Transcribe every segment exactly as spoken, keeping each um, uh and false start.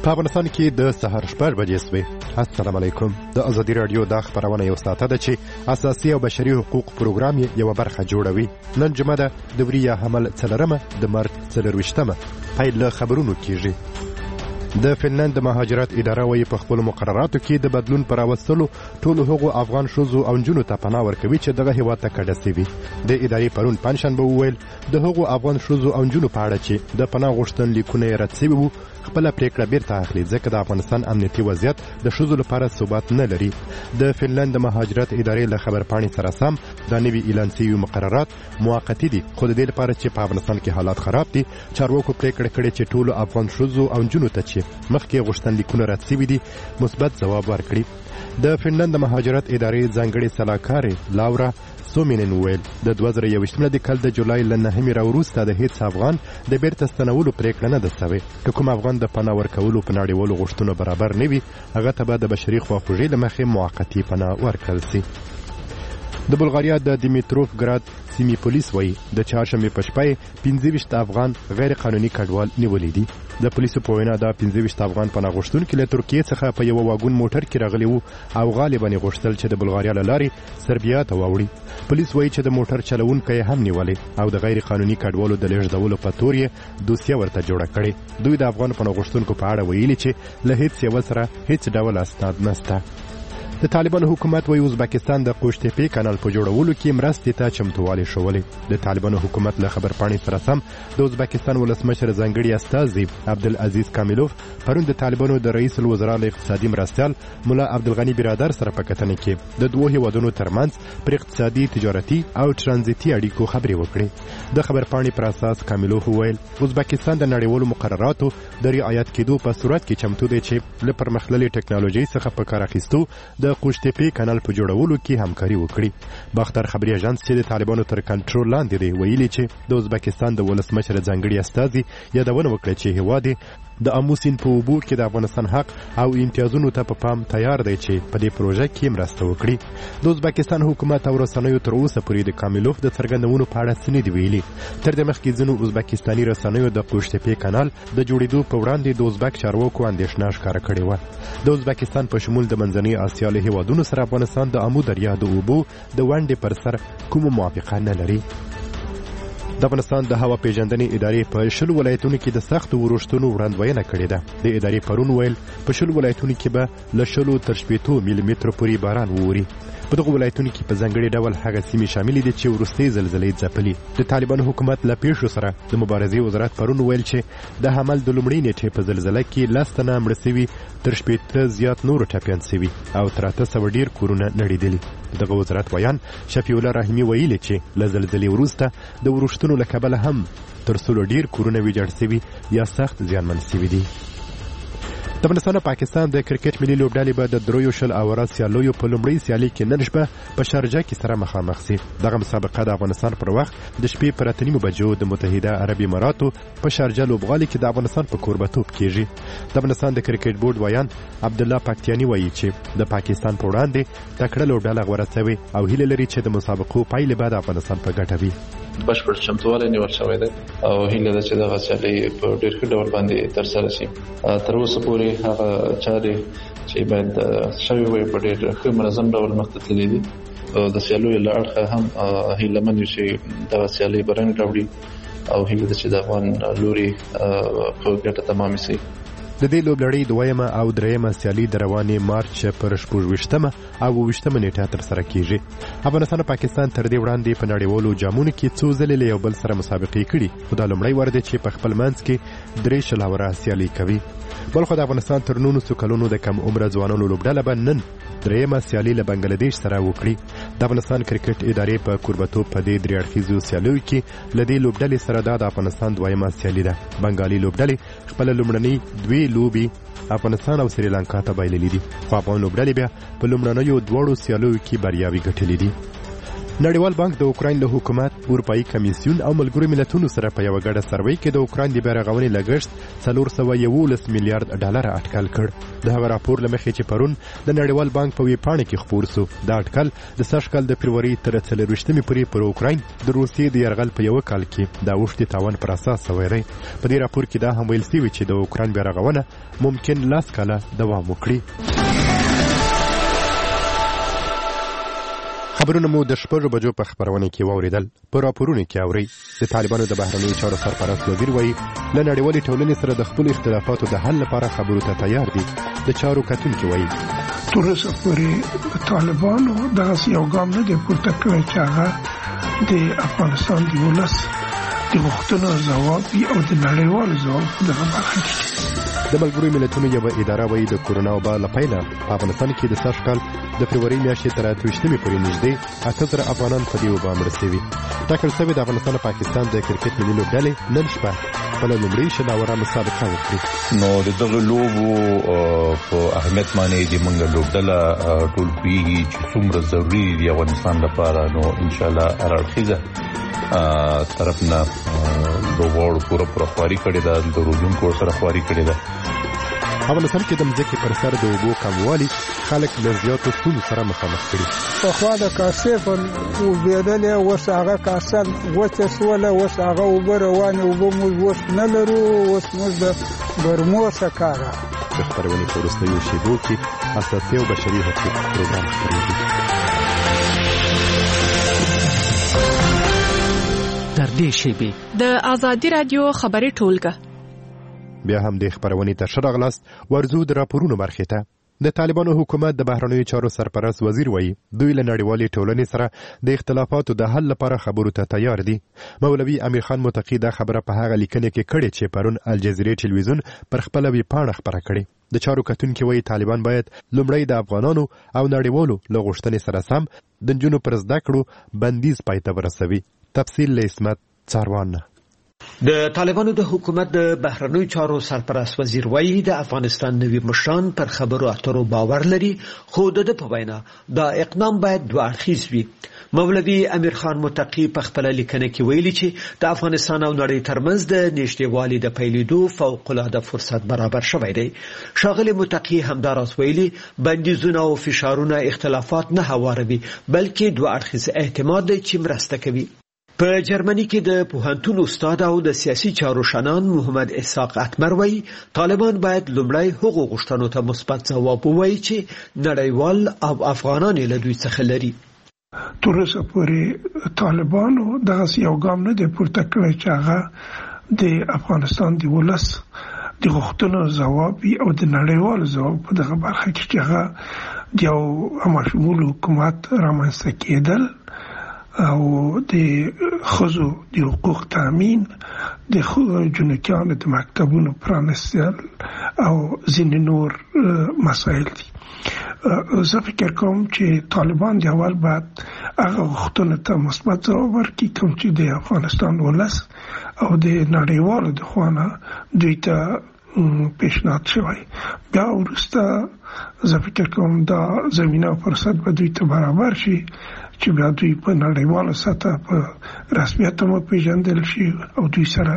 په افغانستان کې د سهار شپږ بجې سوې. السلام علیکم. د ازادي راډیو د خبرونه یو ساعته ده چې اساسي او بشري حقوق پروګرام یې یوه برخه جوړوي. نن جمعه ده د وریه حمل څلورمه د مارچ څلرویشتمه. پیل له خبرونو کیږي. د فنلند د مهاجرت اداره وایي په خپلو مقرراتو کې د بدلون پر راوستلو ټولو هغو افغان ښځو او نجونو ته پناه ورکوي چې دغه هېواد ته کډه سوي. د ادارې پرون پنجشنبه وویل د هغو افغان ښځو او نجونو په اړه چې د پناه غوښتنلیکونه یې رد سوي وو خپله پرېکړه بیرته اخلي، ځکه د افغانستان امنیتي وضعیت د ښځو لپاره ثبات نه لري. د فنلند د مهاجرت ادارې له خبرپاڼې سره سم دا نوي اعلان سوي مقررات موقتي دي، خو د دې لپاره چې په افغانستان کې حالات خراب دي چارواکو پرېکړه کړې چې ټولو افغان ښځو او نجونو ته چې مخکې غوښتنلیکونه رد سوي دي مثبت ځواب ورکړي. د فنلند د مهاجرت ادارې ځانګړې سلاکارې لاورا سومینن ویل د دوه زره یوویشتم د کال د جولای له نهمې راوروسته د هیڅ افغان د بیرته ستنولو پرېکړه نه ده سوې. که کوم افغان د پناه ورکولو په نړیوالو غوښتنو برابر نه وي هغه ته به د بشري خواخوږۍ له مخې موقتي پناه ورکړل سي. د بلغاریا د دیمیتروف ګراد سیمې پولیس وایي د چهارشنبې په شپه یې پنځه ویشت افغان غیر قانوني کډوال نیولي دي. د پولیسو په وینا دا پنځه ویشت افغان پناه غوښتونکي له ترکیې څخه په یوه واګون موټر کې راغلي وو او غالبا یې غوښتل چې د بلغاریا له لارې سربیا ته واوړي. پولیس وایي چې د موټر چلوونکی یې هم نیولی او د غیر قانوني کډوالو د لېږدولو په تور یې دوسیه ورته جوړه کړې. دوی د افغان پناه غوښتونکو په اړه ویلي چې له هیڅ یوه سره هیڅ ډول اسناد نشته. د طالبانو حکومت وایي ازبکستان د قوشتېپې کانال په جوړولو کې مرستې ته چمتووالی ښوولی. د طالبانو حکومت له خبرپاڼې سره سم د ازبکستان ولسمشر ځانګړي استازي عبدالعزیز کامیلوف پرون د طالبانو د رئیس الوزرا له اقتصادي مرستیال ملا عبدالغني برادر سره په کتنه کې د دوو هېوادونو ترمنځ پر اقتصادي، تجارتي او ترانزیتي اړیکو خبرې وکړې. د خبرپاڼې پر اساس کامیلوف وویل ازبکستان د نړیوالو مقرراتو د رعایت کېدو په صورت کې چمتو دی چې له پرمختللې ټکنالوژۍ څخه په کار اخیستو د د قوشتېپې کانال په جوړولو کې همکاري وکړي. باختر خبري اژانس چې د طالبانو تر کنټرول لاندې دی ویلي چې د ازبکستان د ولسمشر ځانګړي استازي یادونه وکړه چې هېواد د آمو سیند په اوبو کې د افغانستان حق او امتیازونو ته په پام تیار دی چې په دې پروژه کې مرسته وکړي. د ازبکستان حکومت او رسنیو تر اوسه پورې د کامیلوف د څرګندونو په اړه څه نه دي ویلي. تر دې مخکې ځینو ازبکستاني رسنیو د قوشتېپې کانال د جوړېدو په وړاندې د ازبک چارواکو اندېښنه ښکاره کړې وه. د ازبکستان په شمول د منځنۍ اسیا له هېوادونو سره افغانستان د آمو دریا د اوبو د ونډې پر سر کومه موافقه نه لري. د افغانستان د هوا پیژندنې ادارې په شلو ولایتونو کې د سختو ورښتونو وړاندوینه کړې ده. د ادارې پرون ویل په شلو ولایتونو کې به له شلو تر شپېتو ملي مترو پورې باران ووري. په دغو ولایتونو کې په ځانګړي ډول هغه سیمې شاملې دي چې وروستۍ زلزلې ځپلي. د طالبانو حکومت له پیښو سره د مبارزې وزارت پرون ویل چې د حمل د لومړۍ نیټې په زلزله کې لس تنه مړه سوي، تر شپېته زیات نورو ټپیان سوي او تر اته سوه ډېر کورونه نړېدلي. دغه وزارت ویان شفیع الله رحیمي ویلي چې له زلزلې وروسته د ورښتونو له کبله هم تر سلو ډېر کورونه ویجاړ سوي یا سخت زیانمن سوي دي. د افغانستان او پاکستان د کرکټ ملي لوبډلې به د دریو شل اوره سیالیو په لومړۍ سیالۍ کې نن شپه په شارجه کې سره مخامخ سي. دغه مسابقه د افغانستان پر وخت د شپې پر اته نیمو بجو د متحده عرب اماراتو په شارجه لوبغالي کې د افغانستان په کوربتوب کېږي. د افغانستان د کرکټ بورډ ویان عبدالله پکتیاني وایي چې د پاکستان په وړاندې تکړه لوبډله غوره سوې او هیله لري چې د مسابقو پایلې به د افغانستان په ګټه وي. بشپړ چمتووالی نیول شوی دی او هیله ده چې دغه سیالۍ په ډېر ښه ډول باندې ترسره شي. تر اوسه پورې هغه چارې چې باید شوې وي په ډېر ښه منظم ډول مخته تللي دي. د سیالیو له اړخه هم هیله من یو چې دغه سیالۍ به رنګ راوړي او هیله ده چې د افغان لوري په ګټه تمامې شي. د دې لوبلړۍ دویمه او دریمه سیالي د روانې مارچ پر شپږویشتمه او اوویشتمه نیټه ترسره کیږي. افغانستان او پاکستان تر دې وړاندې په نړیوالو جامونو کې څو ځلې له یو بل سره مسابقې کړي، خو دا لومړی وار دی چې په خپل منځ کې درې شل اوره سیالي کوي. بلخو د افغانستان تر نولسو کلونو د کم عمره ځوانانو لوبډله به نن درېیمه سیالي له بنګلادیش سره وکړي. د افغانستان کرکټ ادارې په کوربتوب په دې درې اړخیزو سیالیو کې له دې لوبډلې سره دا د افغانستان دویمه سیالي ده. بنګالي لوبډلې خپله لومړنۍ دوې لوبې افغانستان او سریلانکا ته بایللي دي، خو افغان لوبډلې بیا په لومړنیو دواړو سیالیو کې بریاوې ګټلې دي. نړیوال بانک د اوکراین له حکومت، اروپایي کمیسیون او ملګرو ملتونو سره په یوه ګډه سروې کې د اوکراین د بیارغونې لګښت څلور سوه یولس میلیارډ ډالره اټکل کړ. د هغه راپور له مخې چې پرون د نړیوال بانک په ویبپاڼه کې خپور سو، دا اټکل د سږ کال د فبروري تر څلرویشتمې پورې پر اوکراین د روسیې د یرغل په یوه کال کې د اوښتې تاوان پر اساس سوی دی. په دې راپور کې دا هم ویل سوي چې د اوکراین بیارغونه ممکن لاس کاله دوام وکړي. خبرونه مو د شپږو بجو په خبرونه کې واوریدل. په راپورونو کې اوري د طالبانو د بهرنیو چارو سرپرست وزیر وایي له نړیوالې ټولنې سره د خپلو اختلافاتو د حل لپاره خبرو ته تیار دي. د چارو کتونکي وایي تر اوسه پورې طالبانو دغسې یو ګام نه دی پورته کړی چې هغه د افغانستان د ولس د غوښتنو ځواب وي او د نړیوالو ځواب په دغه برخه کې. د ملګرو ملتونو یوه اداره وایي د کورونا وبا له پیله په افغانستان کې د سږ کال د فبروري میاشتې تر اته ویشتمې پورې نږدې اته زره افغانان په دې وبا مړه سوي. ټاکل شوې د افغانستان او پاکستان د کرکټ ملي لوبډلې نن شپه خپله لومړۍ شل اوره مسابقه وکړي. نو د دغه لوبو په اهمیت باندې د موږ لوبډله ټول پوهېږي چې څومره ضروري دي افغانستان لپاره. نو انشاءالله هر اړخیزه طرف نه لوبغاړو پوره پوره خواري کړې ده، د روزونکو سره خواري کړې ده. افغانستان کې د مځکې پر سر د اوبو کموالي خلک له زیاتو ستونزو سره مخامخ کړي. پخوا د کاسې په اوبېدلې، اوس هغه کاسه وچه شوله، اوس هغه اوبه روانې اوبه موږ اوس نه لرو، اوس موږ د برمو څخه کار اخلو. د خپرونې په وروستیو شېبو کې اساسي او بشري حقوق پروګرام خپرېږي. تر دې شېبې د ازادي راډیو خبري ټولګه. بیا هم د خبرونې ته ښه راغلاست. ورځو د راپورونو برخې ته. د طالبانو حکومت د بهرنیو چارو سرپرست وزیر وایي دوی له نړیوالې ټولنې سره د اختلافاتو د حل لپاره خبرو ته تیار دي. مولوي امیر خان متقي دا خبره په هغه لیکنه کې کړې چې پرون الجزیرې ټلویزیون پر خپله ویبپاڼه خپره کړې. د چارو کتونکي وایي طالبان باید لومړی د افغانانو او نړیوالو له غوښتنې سره سم د نجونو پر زده کړو بندیز پای ته ورسوي. تفصیل له اسمت څاروان. د طالبانو د حکومت د بهرنیو چارو سرپرست وزیر وایي د افغانستان نوي مشران پر خبرو اترو باور لري، خو د ده په وینا دا اقدام باید دوه اړخیز وي. مولوي امیر خان متقي په خپله لیکنه کې ویلي چې د افغانستان او نړۍ ترمنځ د نږدېوالي د پیلېدو فوق‌العاده فرصت برابر شوی دی. ښاغلي متقي همداراز ویلي بندیزونه او فشارونه اختلافات نه هواروي، بلکې دوه اړخیز اعتماد دی چې مرسته کوي. په جرمني کې د پوهنتون استاد او د سیاسي چارو شنان محمد اسحاق اتمر وایي طالبان باید لومړی هغو غوښتنو ته مثبت ځواب ووایي چې نړیوال او افغانان یې له دوی څخه لري. تر اوسه پورې طالبانو دغسې یو ګام نه دی پورته کړی چې هغه د افغانستان د ولس د غوښتنو ځواب وي او د نړیوالو ځواب په دغه برخه کې چې هغه د یو همشمول حکومت رامنځته کېدل او د ښځو د حقوق تامین، د جنکیانو د مکتبونو پرانستل او ځینې نور مسایل دي. زه فکر کوم چې طالبان د اول بعد هغه غوښتنو ته مثبت ځواب ورکړي کوم چې د افغانستان ولس او د نړیوالو د خوا نه دوی ته پیشنهاد شوی. بیا وروسته زه فکر کوم دا زمینه او فرصت به دوی ته برابر شي چې بیا دوی په نړیواله سطح په رسمیت هم پیژندل شي او دوی سره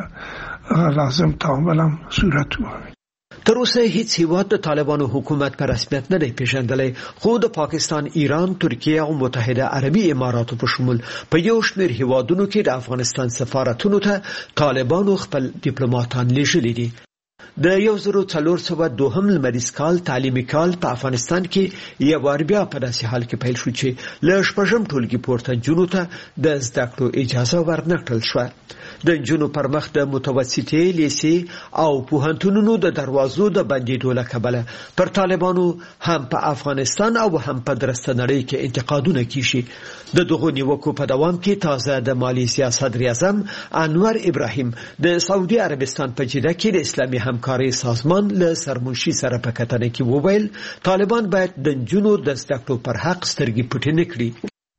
لازم تعامل هم صورت ومومي. تر اوسه هیڅ هیواد د طالبانو حکومت په رسمیت نه دی پیژندلی، خو د پاکستان، ایران، ترکیه او متحده عربي اماراتو په شمول په یو شمېر هیوادونو کې د افغانستان سفارتونو ته طالبانو خپل ډیپلوماتان لیږلي دي. د یو زرو څلور سوه دوهم لمریز کال تعلیمي کال په افغانستان کې یو وار بیا په داسې حال کې پیل شو چې له شپږم ټولګي پورته نجونو ته د زده کړو اجازه ورنه کړل شوه. د نجونو پر مخ د متوسطې، لیسې او پوهنتونونو د دروازو د بندېدو له کبله پر طالبانو هم په افغانستان او هم په درسته نړۍ کې انتقادونه کیږي. د دغو نیوکو په دوام کې تازه د مالیزیا صدر اعظم انور ابراهیم د سعودي عربستان په جده کې د اسلامي همکارۍ سازمان له سرمنشي سره په کتنه کې وویل طالبان باید د نجونو د زده کړو پر حق سترګې پټې نه کړي.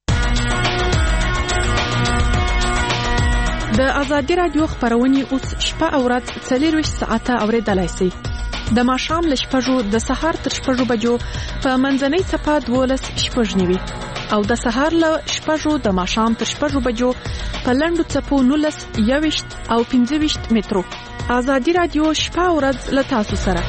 د ازادي راډیو خبرونه اوس شپه او ورځ څلورویشت ساعته اوریدلای شئ. د ماښام له شپږو د سهار تر شپږو بجو په منځنۍ څپه دولس شپږ نیوي او د سهار له شپږو د ماښام تر شپږو بجو په لنډو څپو نولس یوویشت او پنځه ویشت مترو. ازادي رادیو شپه او ورځ له تاسو سره.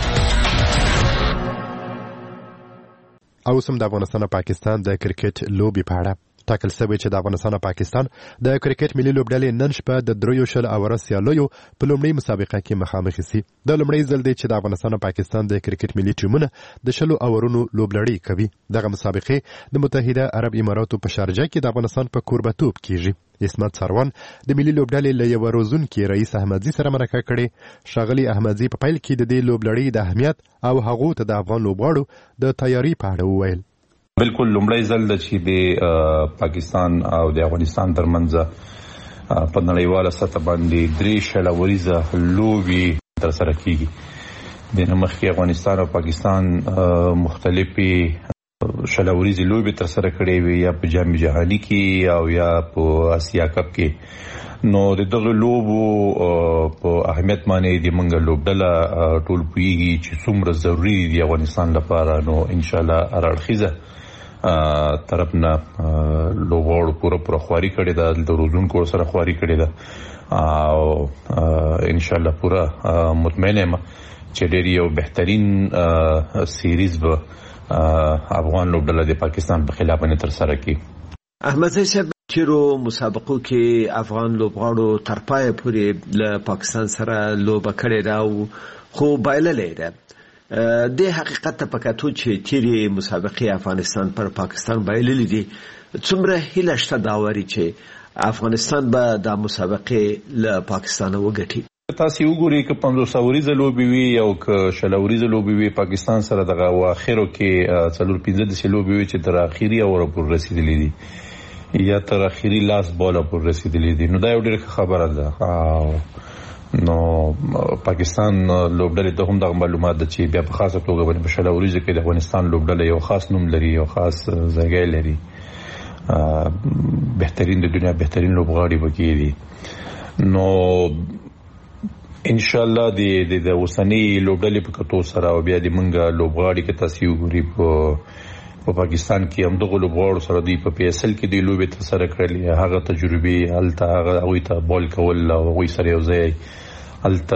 او سم د افغانستان او پاکستان د کرکټ لوبي په اړه ټاکل شوی چې د افغانستان او پاکستان د کرکټ ملي لوبډلې نن شپه د دریو شل اوره سیالیو په لومړۍ مسابقه کې مخامخ شي. د لومړۍ ځل دی چې د افغانستان او پاکستان د کرکټ ملي ټیمونه د شلو اورونو لوبلړۍ کوي. دغه مسابقې د متحده عرب اماراتو په شارجه کې د افغانستان په کوربتوب کیږي. اسمت سروان د ملي لوبډلې له یو روزونکي رئیس احمدزي سره مرکه کړې. ښاغلي احمدزي په پیل کې د دې لوبلړۍ د اهمیت او هغو ته د افغان لوبغاړو د تیاری په اړه وویل. بالکل لومړی ځل د چې د پاکستان او د افغانستان ترمنځ په نړیواله سطح باندې درې شله وریزه لوبي ترسره کیږي. د مخکې افغانستان او پاکستان مختلفې شله وریزې لوبي ترسره کړې وي، یا په جام جهاني کې او یا په آسیا کپ کې. نو د دغه لوبو په اهمیت باندې د منګه لوبډله ټول پوهیږي چې څومره ضروري دي افغانستان لپاره. نو ان شاء الله هرړخیزه طرفنا لوبغاړو پوره پوره خواري کړې ده، د روزونکو سره خواري کړې ده او ان شاء الله پوره مطمئن یم چې ډېر یو بهترین سیریز به افغان لوبډله د پاکستان په خلاف باندې ترسره کړي. احمدزي صاحب چیرو مسابقو کې افغان لوبغاړو تر پایه پورې له پاکستان سره لوبه کړې ده او خو بایللې ده. د حقیقت ته پکاتو چې تیری مسابقې افغانستان پر پاکستان بایللې دي، څومره هیله شته داوري چې افغانستان به د مسابقې له پاکستان وګټي. تاسو وګورئ چې پنځوس اوریزه لوبي وي او که شل اوریزه لوبي وي پاکستان سره دغه واخرو کې څلور پنځه د لوبي وي چې تر اخیری اور پر رسیدلې دي یا تر اخیری لاس بال پر رسیدلې دي. نو دا یو ډېر خبره ده. نو پاکستان لوبډلې ته هم د معلومات ده چې بیا په خاصه توګه باندې په شل اوریزه کې د افغانستان لوبډله یو خاص نوم لري، یو خاص ځای لري، بهترین د دنیا بهترین لوبغاړي وکړي دي. نو ان شاء الله د د اوسنۍ لوبډلې په کتو سره او بیا د منګه لوبغاړي کې تاسو وګورئ په په پاکستان کې هم دغه لوبغاړو سره دی په پی ایس ال کې د لوبې ترسره کړلې، هغه تجربه هلته هغه هغوی ته بال کول او هغوی سره یو ځای هلته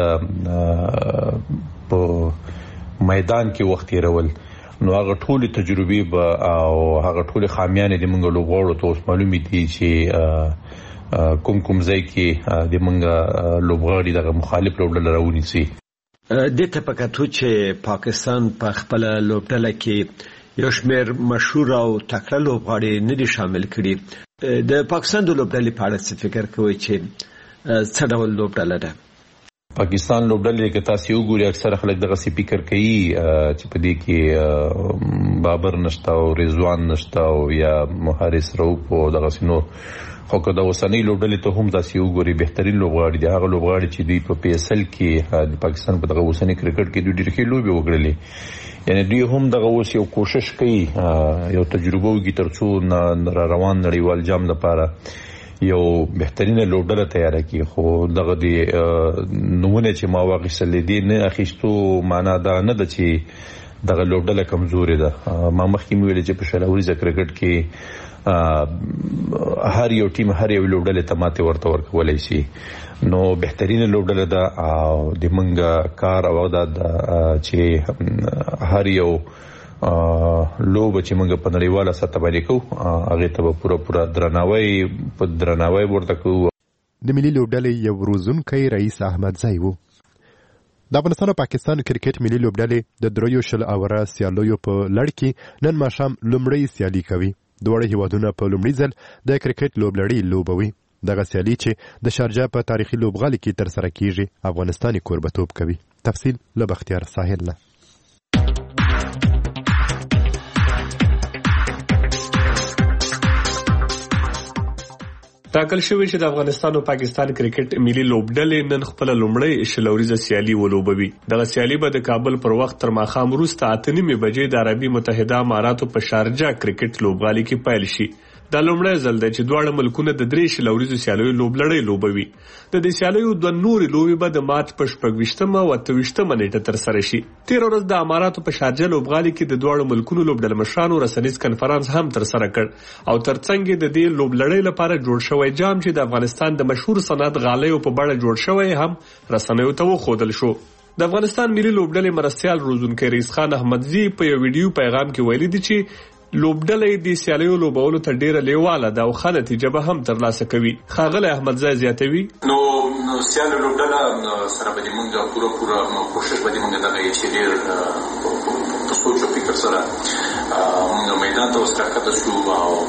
په میدان کې وخت تیرول. نو هغه ټولې تجربې به او هغه ټولې خامیانې د موږ لوبغاړو ته اوس معلومې دي چې کوم کوم ځای کې د موږ لوبغاړي دغه مخالف لوبډله راونیسي. د ته پکاتو چې پاکستان په خپل لوبډله کې یو شمېر مشهور او تکړه لوبغاړي نه دي شامل کړي. د پاکستان د لوبډلې په اړه څه فکر کوئ چې څه ډول لوبډله ده؟ پاکستان لوبډلې کې تاسو وګورئ اکثره خلک دغه سی فکر کوي چې په دې کې بابر نشته او رضوان نشته او یا محارث رؤف او دغه نور. خو که د اوسنۍ لوبډلې ته هم تاسو وګورئ بهترین لوبغاړي دي، هغه لوبغاړي چې دوی په پی ایس ال کې د پاکستان په دغه اوسنۍ کرکټ کې دوی ډېر ښې لوبې وکړلې. یعنی دوی هم دغه اوس یو کوشش کوي یو تجربه وکړي ترڅو را روان نړیوال جام لپاره یو بهترینه لوبډله تیاره کړي. خو دغه د نمونه چې ما واخیستلې دي نه اخیستو معنا دا نه ده چې دغه لوبډله کمزورې ده. ما مخکې مې ویلې چې په شل اوریزه کرکټ کې هر یو ټیم هر یو لوبډله ته ماته ورته ورکولای شي. نو بهترینه لوبډله ده او د منګه کار او دا چې هر یو لوب چې موږ په نړیواله سطح باندې کوو هغه ته پوره پوره درناوی په درناوی ورته کوو. د ملي لوبډلې یو روزونکی رئیس احمدزي وو. د افغانستان او پاکستان کرکټ ملي لوبډلې د دریو شل اوره سیالیو په لړ کې نن ماښام لومړی سیالي کوي. دواړه هیوادونه په لومړي ځل د کرکټ لوبلړۍ لوبوي. دغه سیالي چې د شارجه په تاریخي لوبغالي کې ترسره کیږي افغانستان کوربتوب کوي. تفصیل له بختیار ساحل نه. ټاکل شوی چې د افغانستان او پاکستان کرکټ ملي لوبډلې نن خپل لومړی شلوريزه سیالي ولوبوي. دغه سیالي به د کابل پر وخت تر ماښام وروسته اته نیمې بجې د عربي متحده اماراتو په شارجه کرکټ لوبغالي کې پیل شي. دا لومړی ځل دی چې دواړه ملکونه د درې شلوریزو سیالیو لوبلړۍ لوبوي. د دې سیالیو دوه نورې لوبې به د مارچ په شپږویشتمه او اته ویشتمه نیټه ترسره شي. تېره ورځ د اماراتو په شارجه لوبغالي کې د دواړو ملکونو لوبډله مشرانو رسنیز کنفرانس هم ترسره کړ او ترڅنګ د دې لوبلړۍ لپاره جوړ شوی جام چې د افغانستان د مشهور صنعت غالیو په بڼه جوړ شوی هم رسنیو ته وښودل شو. د افغانستان ملي لوبډلې مرستیال روزونکی رئیس خان احمدزي په یو ویډیو پیغام کې ویلي دي چې لوبډلې د سیالیو لوبولو ته ډیره لیواله ده او ښه نتیجه به هم ترلاسه کوي. ښاغلی احمدزی زیاتوي نو سیالیو لوبډله سره به موږ پوره پوره کوشش به موږ دغه چې ډیر په سوچ او فکر سره موږ میدان ته وسرکته شو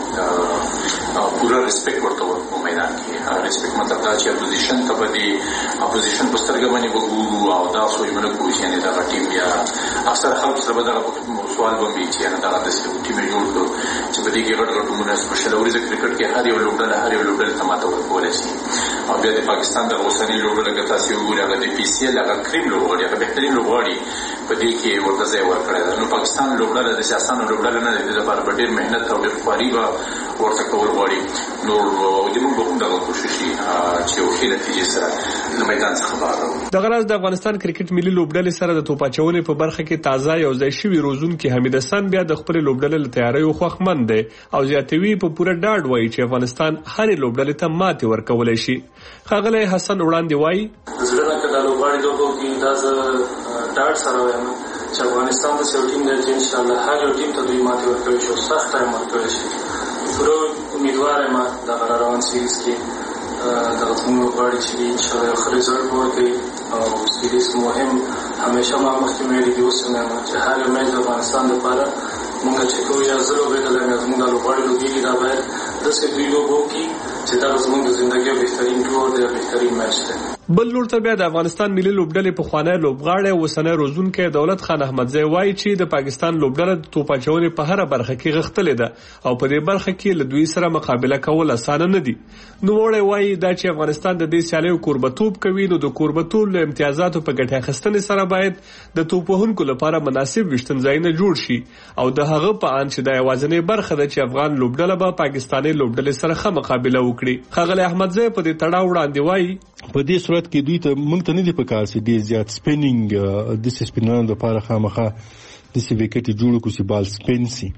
او پوره ریسپیکټ ورته ورکو. میدان کې ریسپیکټ مطلب دا چې اپوزیشن ته به د اپوزیشن په سترګه باندې وګورو او دا سوچ باندې کوو چې دا ټیم بیا اکثر خلک سره به دا سوال باندې چې دا د ټیم جوړ کړو چې په دې کې غټ غټ مناسب شلوريز کرکټ کې هر یو لوبډله هر یو لوبډله ته ماته ورکول شي او بیا د پاکستان د اوسنۍ لوبډله کې تاسو وګورئ هغه د پی سی ال هغه کریم لوبغاړي هغه بهترین لوبغاړي په دې کې ورته ځای ورکړی. نو پاکستان لوبډله د سیاسانو لوبډله نه ده، د لپاره ډېر مهنت او ډېر خواري به ورته کول غواړي. نو د موږ به هم دغه کوشش چې یو ښې نتیجې سره له میدان څخه بهر راوړو. دغه راز د افغانستان کرکټ ملي لوبډلې سره د توپاچونې په برخه کې تازه یو ځای شوي روزونکي حمید حسن بیا د خپلې لوبډلې له تیاریو خوښمند دی او زیاتوي په پوره ډاډ وایي چې افغانستان هرې لوبډلې ته ماتې ورکولی شي. ښاغلی حسن وړاندې وایي د زړه نه که دا لوبغاړي لوبو کې دا زه ډاډ سره وایم چې افغانستان داسې یو ټیم دی چې انشاءالله هر یو ټیم ته دوی ماتې ورکولی شي او سخت ټایم ورکولی شي. پوره امیدوار یم دغه را روان سیریز کې دغه زموږ لوبغاړي چې دي انشاءالله یو ښه رزلټ به ورکوي او سیریز مهم همیشه ما مخکې ویلي دي اوس هم یم چې هر یو میچ د افغانستان لپاره مونږ چې کوو یا زه لوبېدلی یم یا زموږ دا لوبغاړي لوبېږي دا باید داسې دوی لوبو کړي چې دا زموږ د زندګۍ بهترین ټور دی بهترین میچ دی. بل لور ته بیا د افغانستان ملي لوبډلې پخوانی لوبغاړی اوسنی روزونکی دولت خان احمدزی وایي چې د پاکستان لوبډله د توپاچونې په هره برخه کې غښتلې ده او په دې برخه کې له دوی سره مقابله کول اسانه نه دي. نوموړی وایي دا چې افغانستان د دې سیالیو کوربتوب کوي نو د کوربتوب له امتیازاتو په ګټې اخیستنې سره باید د توپ وهونکو لپاره مناسب ویشتن ځایونه جوړ شي او د هغه په اند چې دا یوازینۍ برخه ده چې افغان لوبډله به پاکستاني لوبډلې سره ښه مقابله وکړي. ښاغلی احمدزی په دې تړاو وړاندې وایي په دې صورت کې دوی ته موږ ته نه دي پکار چې ډېر زیات سپینینګ د سپینرانو لپاره خامخا د سی وکټ جوړ کو سی بال سپین سي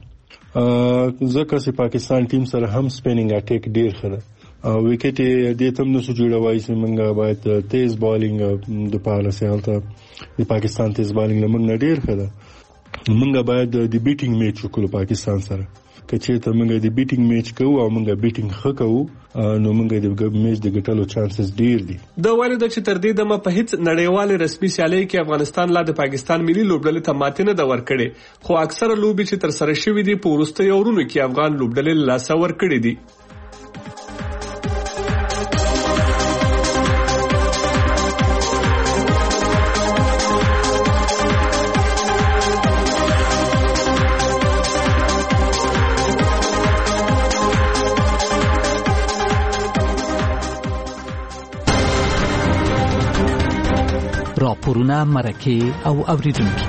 ځکه چې پاکستان ټیم سره هم سپینینګ اټیک ډېر خره او وکټ دې تم نو جوړوي چې موږ باید تیز بالینګ د پاره سره د پاکستان تیز بالینګ لمن نه ډېر خره موږ باید د بیټینګ میچ وکړو پاکستان سره کچې ته موږ د بیټینګ میچ کوو او موږ بیټینګ ښه کوو نو موږ د میچ د ګټلو چانسز ډیر دي. د وایي د چې تر دې دمه په هیڅ نړیوال رسمي سیالۍ کې افغانستان لا د پاکستان ملي لوبډلې ته ماتې نه ده ورکړې خو اکثره لوبې چې تر سره شوي دي په وروستیو ورونو کې افغان لوبډلې له لاسه ورکړې دي. راپورونه مرکه او اوریدونکي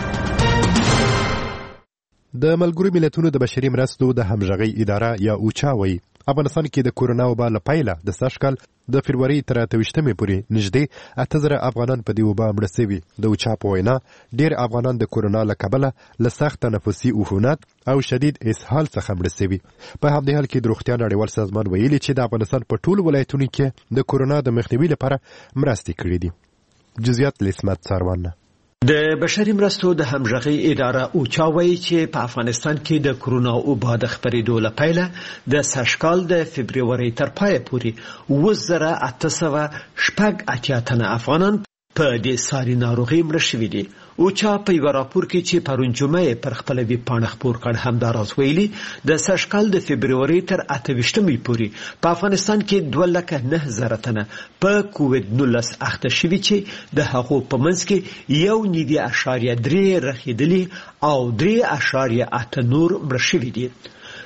د ملګرو ملتونو د بشري مرستو د همغږۍ اداره یا اوچا وایي افغانستان کې د کورونا وبا له پیله د سږ کال د فبروري تر اته ویشتمې پورې نږدې اته زره افغانان په دې وبا مړه شوي. د اوچا په وینا ډېر افغانان د کورونا له کبله له سخت تنفسي عفونت او شدید اسهال څخه مړه شوي. په همدې حال کې د روغتیا نړیوال سازمان ویلي چې د افغانستان په ټولو ولایتونو کې د کورونا د مخنیوي لپاره مرستې کړې دي. جزئیات لسمت ساروانه. د بشري مرستو د همغږۍ اداره اوچا وایي چې په افغانستان کې د کورونا وبا د خپرېدو له پیله د سږ کال د فبروري تر پایه پورې اووه زره اته سوه شپږ اتیا تنه افغانان په دې ساري ناروغۍ مړه شوي دي. اوچا په یو راپور کې چې پرون جمعه پر خپل ویب پاڼه خپور کړ همدا راز ویلي د سږ کال د فبروري تر اته ویشتمې پورې په افغانستان کې دوه لکه نه زره تنه په کووډ نولس اخته شوي چې د هغو په منځ کې یو نوي اشاریه درې رخیدلي او درې اشاریه اته نور مړه شوي دي.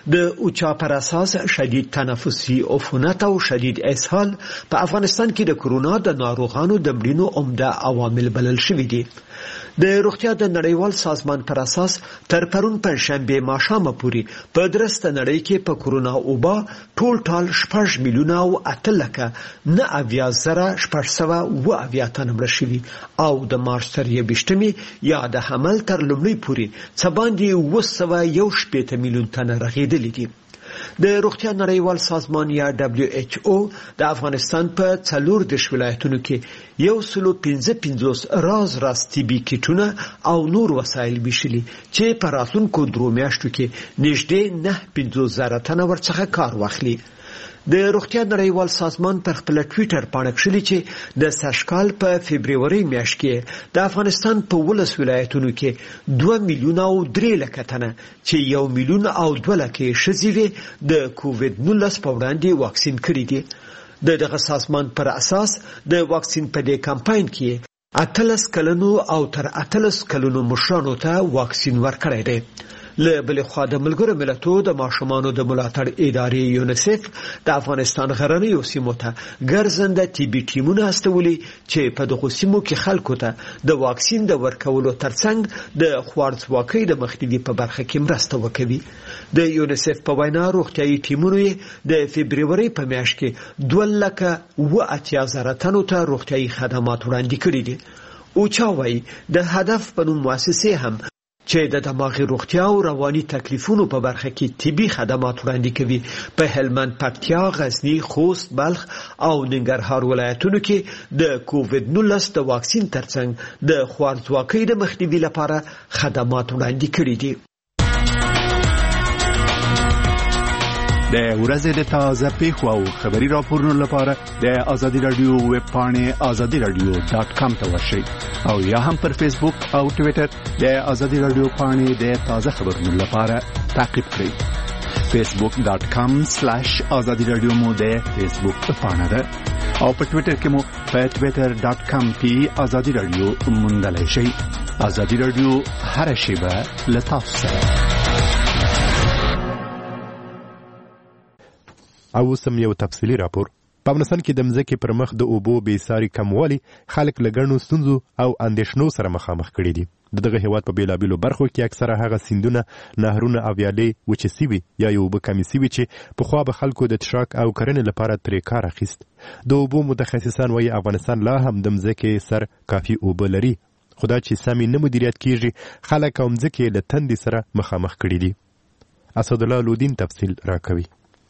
د اوچا پر اساس شدید تنفسي عفونت او شدید اسهال په افغانستان کې د کرونا د ناروغانو د مړینو عمده عوامل بلل شوي دي. د روغتیا د نړیوال سازمان پر اساس تر پرون پنځشنبه ماښامه پورې په درسته نړۍ کې په کرونا وبا ټول ټال شپږ میلیونه او اته لکه نه اویا زره شپږ سوه اوه اویا تنه مړه شوي او د مارچ تر یوویشتمې یا د حمل تر لومړۍ پورې څه باندې اوه سوه یو شپېته میلیون تنه رغېدلي دي. د روغتیا نړیوال سازمان یا دبلیو ایچ او د افغانستان په څلور دېرش ولایتونو کې یو سلو پنځه پنځوس راز راز طبي کیټونه او نور وسایل ویشلي چې په راتلونکو درو میاشتو کې نږدې نه پنځوس زره تنه ورڅخه کار واخلي. د روغتیا نړیوال سازمان پر خپل ټویټر باندې کړي چې د سږکال په فبرवरी میاشت کې د افغانستان په ولس ولایتونو کې دوه میلیونه او درې لکه تنه چې یو میلیون او دوه لکه ښځې د کووډ نولس په وړاندې واکسین کړي دي. د دغه سازمان پر اساس د واکسین په دې کمپاین کې اتلس کلونو او تر اتلس کلونو مشرانو ته واکسین ورکړی دی. له بل خوا د ملګرو ملتونو د ماشومانو د ملاتړ ادارې یونیسف د افغانستان غرنیو سیمو ته ګرځنده طبي ټیمونه استولي چې په دغه سیمو کې خلکو ته د واکسین د ورکولو ترڅنګ د خوارځواکۍ د مخنیوي په برخه کې مرسته وکوي. د یونیسف په وینا روغتیايي ټیمونو د فبرवरी په میاشت کې دوه لکه اوه اتیا زره تنو ته روغتیايي خدمات وړاندې کړي دي. او چا وایي د هدف په نوم مؤسسې هم چې د دماغي روغتیا او رواني تکلیفونو په برخه کې طبي خدمات وړاندې کوي په هلمند، پکتیا، غزنی، خوست، بلخ او ننګرهار ولایتونو کې د کووډ نولس د واکسین ترڅنګ د خوارځواکۍ د مخنیوي لپاره خدمات وړاندې کړي دي. د ورځې د تازه پیښو او خبري راپورونو لپاره د آزادي رادیو ویب پاڼې آزادي رادیو ډاټ کام ته ورشئ او یا هم پر فیسبوک او ټویټر د آزادي رادیو پاڼې د تازه خبرونو لپاره تعقیب کړئ. فیسبوک ډاټ کام سلیش آزادي رادیو مو د فیسبوک پاڼه ده او په ټویټر کې مو په ټویټر ډاټ کام کې آزادي رادیو موندلای شئ. آزادي رادیو هر شیبه له تاسو سره. او سم یو تفصیلی راپور. په افغانستان کې د مځکې پر مخ د اوبو بېساري کموالی خلک له ګڼو ستونزو او اندېښنو سره مخامخ کړي دي. د دغه هیواد په بیلابیلو برخو کې اکثره هغه سیندونه، نهرونه او ویالې وچې سوي یا یې اوبه کمې سوي چې پخوا به خلکو د څښاک او کرنې لپاره ترې کار اخیست. د اوبو متخصصان وایي افغانستان لا هم د مځکې سر کافي اوبه لري، خو دا چې سمې نه مدیریت کیږي خلک او مځکې له تندې سره مخامخ کړي دي. اسدالله لودین تفصیل راکوي.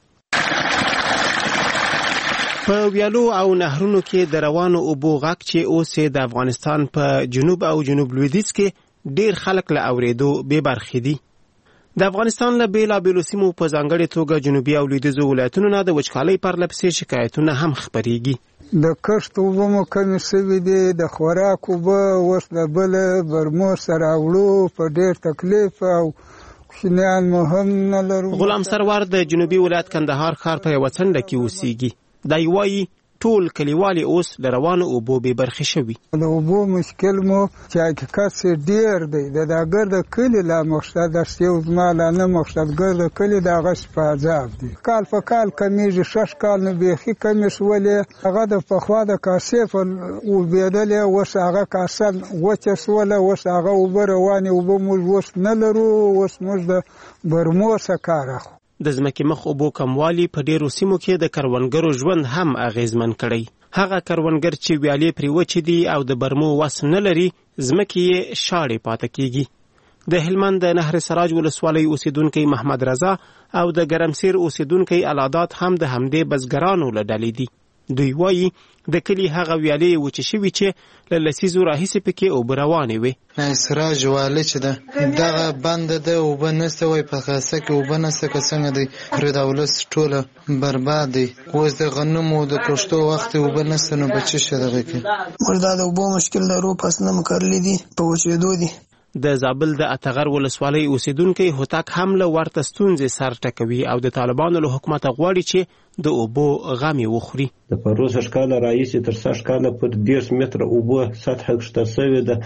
په ویالو او نهرونو کې د روانو اوبو غږ چې اوس د افغانستان په جنوب او جنوب لویدیځ کې ډیر خلک له اوریدو بې برخې دي. د افغانستان له بیلابیلو سیمو په ځانګړې توګه جنوبي او لویدیځو ولایتونو نه د وچکالۍ پرله پسې شکایتونه هم خپریږي. د کښت اوبه مو کمې شوي دي، د خوراک اوبه اوس له بله برمو سره وړو په ډیر تکلیف او کوچنیان مو هم نه لرو. غلام سرور د جنوبي ولایت کندهار ښار په یوه څنډه کې اوسیږي. دا وایي ټول کلیوالي اوس له روانو اوبو بې برخې شوي. د اوبو مشکل مو چې حقیقت یې ډېر دی. د دا ګرده کلي لا مقصد داسې یو زما لا نه مقصد ګرده کلي د هغه په عذاب دی. کال په کال کمیږي، شش کال نه بیخي کمې شولې. هغه د پخوا د کاسې په لوېدلې، اوس هغه کاسه وچه شوله، اوس هغه اوبه روانې اوبه موږ اوس نه لرو. اوس موږ د برمو څخه کار اخلو. د ځمکې مخ اوبو کموالی په ډیرو سیمو کې د کروندګرو ژوند هم اغیزمن کړی. هغه کروندګر چې ویالې پرې وچې دي او د برمو وس نه لري، ځمکې یې شاړې پاتې کیږي. د هلمند د نهر سراج ولسوالۍ اوسیدونکی محمد رضا او د ګرمسیر اوسیدونکی العادات هم د همدې بزګرانو له ډلې دي. دوی وایي د کلي هغه ویالې وچې شوي چې له لسیزو راهیسې پکې اوبه روانې وې. سراج والې چې ده دغه بنده ده، اوبه نشته، وایي په خاصه کې اوبه نشته، که څنګه دی پرې د ولس ټوله برباد دی. اوس د غنمو د کښتو وخت اوبه نشته، نو به څه شي دغه کې موږ دا د اوبو مشکل لرو، فصلونه مو کرلي دي په وچېدو دي. د زابل د اتغر ولسوالۍ اوسیدونکی هوتک هم له ورته ستونزې سر ټکوي او د طالبانو له حکومته غواړي چې د اوبو غمې وخوري. د پروسه کال راهیسې تر سږ کال پر دېرش متره اوبه سطحه کښته شوې ده.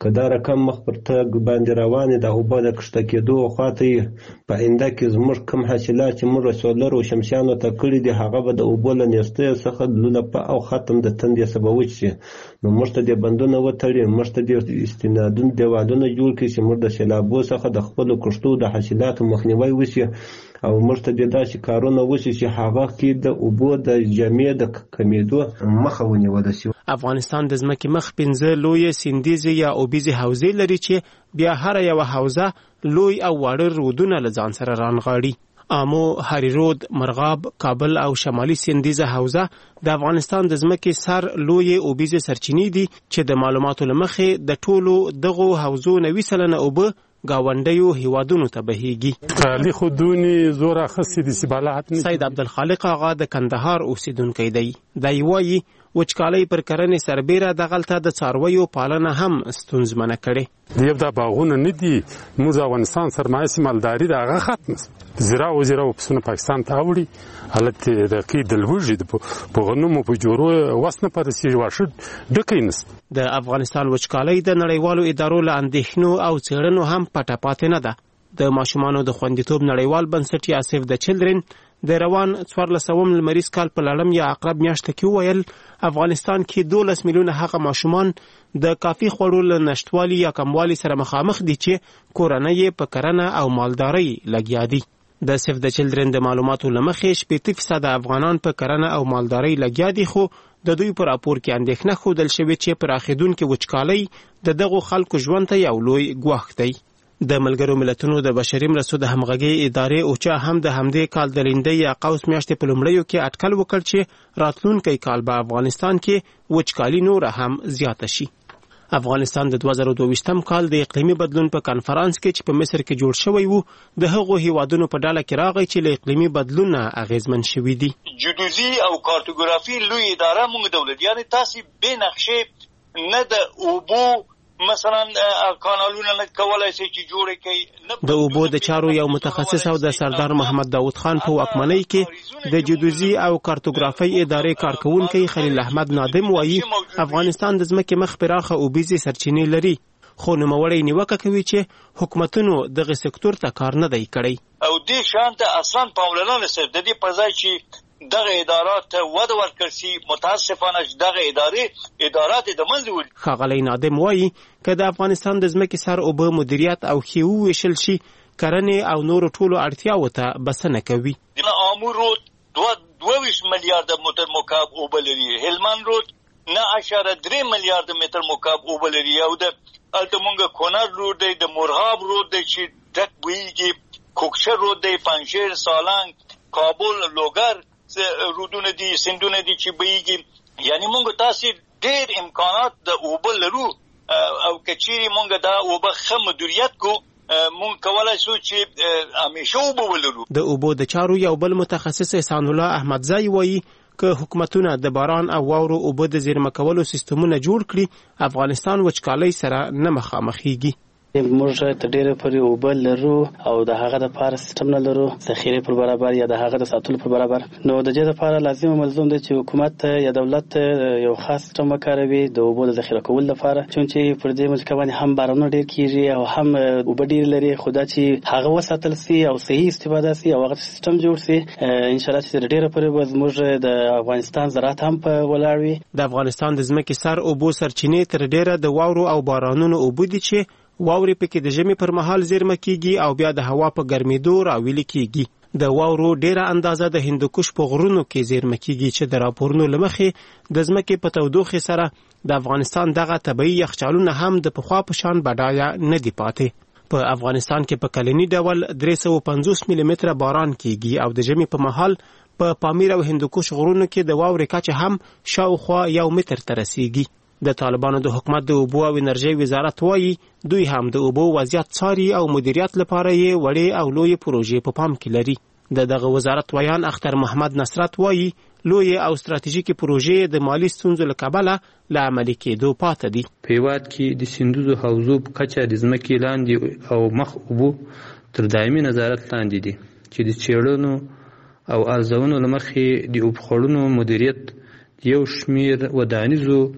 که دا رقم مخ پر تګ باندې روانې د اوبه د کښته کېدو خواته په آینده کې زموږ کم حاصلات چې موږ سولر او شمسیانو ته کړي دي هغه به د اوبو له نیستۍ څخه لولپه او ختم د تندې سبب وشي. نو موږ ته د بندونه وتړي، موږ ته د استنادون دیوالونه جوړ کړي چې موږ د سیلابو څخه د خپلو کښتو د حاصلاتو مخنیوی وشي او موږ ته د داسې کارونه وشي چې هغه کې د اوبو د جامع د کمیدو مخه ونیول شي. افغانستان د ځمکې مخ پنځه لوی سیندیزې یا اوبیزې حوزې لري چې بیا هر یو حوزه لوی او واړه رودونه له ځان سره رانغاړي. آمو، هری رود، مرغاب، کابل او شمالي سیندیزه حوزه د افغانستان د ځمکې سر لوی اوبیزې سرچینې دي چې د معلوماتو لمخې د ټولو دغو حوزو نوي سلنه اوبه گاونډیو هیوادونو ته بهیږي. لیخودونی زور اخصی د سبالات سید عبدالخالق آغا د کندهار اوسیدونکی دی. دی وایي وچکالۍ پر کرنې سربیره دغلته د څارویو پالنه هم ستونزمنه کړې. دیو دا باغونه نه دي، موږ افغانستان سرمایه مالداري د هغه ختم زرا او زرا پسونه پاکستان ته وړي حالت د کې د لوږې په غنمو په جوړو وسنه پرسي واشه ډکینس. د افغانستان وچکالۍ د نړیوالو ادارو له اندېښنو او څېړنو هم پټه پاتې نه ده. د ماشومانو د خوندیتوب نړیوال بنسټ یا سیف د چلډرن د روان څوارلسم لمریز کال په لړم یا عقرب میاشت کې وویل افغانستان کې دولس میلیونه هغه ماشومان د کافي خوړو له نشټوالي یا کموالي سره مخامخ دي چې کورنۍ په کرنه او مالدارۍ لګیا دي. د سیف د چلډرن د معلوماتو لمخې شپېته فیصده افغانان په کرنه او مالدارۍ لګیا دي، خو د دوی پر راپور کې اندېښنه ښودل شوې چې پراخېدونکې وچکالۍ د دغو خلکو ژوند ته یو لوی ګواښ دی. د ملګرو ملتونو د بشري مرستو د همغږۍ ادارې اوچا هم د همدې کال د لیندۍ یا قوس میاشتې په لومړیو کې اټکل وکړ چې راتلونکی کال به افغانستان کې وچکالي نوره هم زیاته شي. افغانستان د دوه زره دوه کال د اقلیمي بدلون په کانفرنس کې چې په مصر کې جوړ شوی وو د هغو هیوادونو په ډله کې راغی چې له اقلیمي بدلون اغیزمن شوي دي. جیودوزي او کارتوګرافي لوی اداره موږ دولت یعنی تاسو به نقشې نه د اوبو مثلا کانالونه نه کولای شي چې جوړ کړي. د اوبو د چارو یو متخصص او د سردار محمد داود خان په واکمنۍ کې د جیودوزي او کارتوګرافي ادارې کارکونکي خلیل احمد نادم وایي افغانستان د ځمکې مخ پراخه اوبیزې سرچینې لري، خو نوموړی نیوکه کوي چې حکومتونو دغه سکتور ته کار نه دی کړی او دې شان ته اصلا پاملرنه نشته. د دې په ځای چې دغه ادارات ته وده ورکړل شي متاسفانه دغه ادارې ادارات د منځ وړي. ښاغلی نادم وایي که د افغانستان د ځمکې سر اوبه مدیریت او ښې وویشل شي کرنې او نورو ټولو اړتیاوو ته بسنه کوي. آمو رود دوه ویشت میلیارده متر مکعب اوبه لري، هلمند رود نه اشاره درې میلیارده متر مکعب اوبه لري او د هلته مونږ کونړ رود دی، د مرغاب رود دی چې ډک بهیږي، کوکشه رود دی، پنجشیر، سالنګ، کابل، لوګر رودونه دي، سندونه دي چې بهیږي. یعنی مونږ تاسو ډېر امکانات د اوبه لرو او کچېرې مونږ دا اوبه ښه مدیریت کو مونږ کولای شو چې همیشه اوبه ولرو. د اوبو د چارو یو بل متخصص احسان الله احمدزی وایي که حکومتونه د باران او واورو اوبه د زیرمه کولو سیستمونه جوړ کړي افغانستان وچکالۍ سره نه مخامخېږي. موږ ته ډېر پرې اوبه لرو او د هغه د پاره سیستم نه لرو ذخیره پر برابر یا د هغه د ساتلو پر برابر. نو د دې لپاره لازم ملزم دی چې حکومت یا دولت یو خاص سیستم وکاروي د اوبو د ذخیره کولو لپاره، چونچې پر دې مځکه باندې هم بارانونه ډېر کیږي او هم اوبه ډېر لري، خو دا چې هغه وساتل سي او صحیح استفاده سي او هغه سیستم جوړ سي ان شاء الله چې ډېر پرې زموږ د افغانستان زراعت هم په ولاړ وي. د افغانستان د ځمکې سر اوبو سرچینې تر ډېره د واورو او بارانونو اوبه دي چې واورې پکې د ژمي پر مهال زیرمه کیږي او بیا د هوا په ګرمېدو راویلې کیږي. د واورو ډیره اندازه د هندوکش په غرونو کې زیرمه کیږي چې د راپورونو لمخې د ځمکې په تودوخې سره د افغانستان دغه طبیعي یخچالونه هم د پخوا په شان بډایه نه دي پاتې. په افغانستان کې په کلني ډول درې سوه پنځوس میلی متره باران کیږي او د ژمي په مهال په پامیر او هندوکش غرونو کې د واورې کچه هم شاوخوا یو متر ته رسیږي. د طالبانو د حکومت د اوبو او انرژۍ وزارت وایي دوی هم د اوبو وضعیت څاري او مدیریت لپاره یې وړې او لویې پروژې په پام کې لري. د دغه وزارت ویان اختر محمد نصرت وایي لویې او ستراتیژیکې پروژې د مالي ستونزو له کبله له عملي کېدو پاتې دي. په هېواد کې د سیندونو حوزو په کچه د ځمکې لاندې او مخ اوبو تر دایمي نظارت لاندې دي چې د څېړنو او ارزونو له مخې د اوبخوړونو مدیریت یو شمېر ودانیزو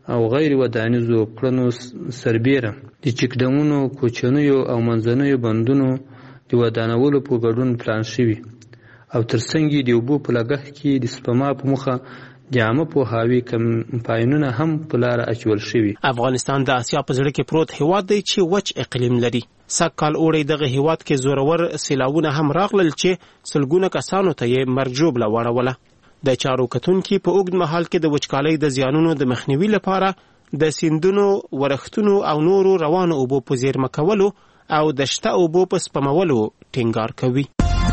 او غیر ودانیزو کړنو سربیره د چکډمونو کوچنیو او منځنیو بندونو د ودانولو په ګډون پلان شوی او ترڅنګ د اوبو په لګښت کې د سپما په مخه د عامه پوهاوي کمپاینونه هم په لار اچول شوي. افغانستان د اسیا په زړه کې پروت هیواد دی چې وچ اقلیم لري. سږ کال اوړی دغه هیواد کې زورور سیلاوونه هم راغلل چې سلګونه کسانو ته یې مرجوبله واړوله. د چارو کتونکي په اوږد مهال کې د وچکالۍ د زیانونو د مخنیوي لپاره د سیندونو، ورښتونو او نورو روانو اوبو په زیرمه کولو او د شته اوبو په سپمولو ټینګار کوي.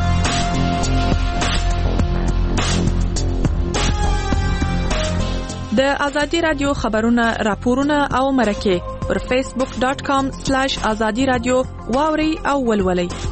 د ازادي رادیو خبرونه، راپورونه او مرکه پر فیسبوک ډاټ کام سلیش ازادي رادیو واوري او ولولئ.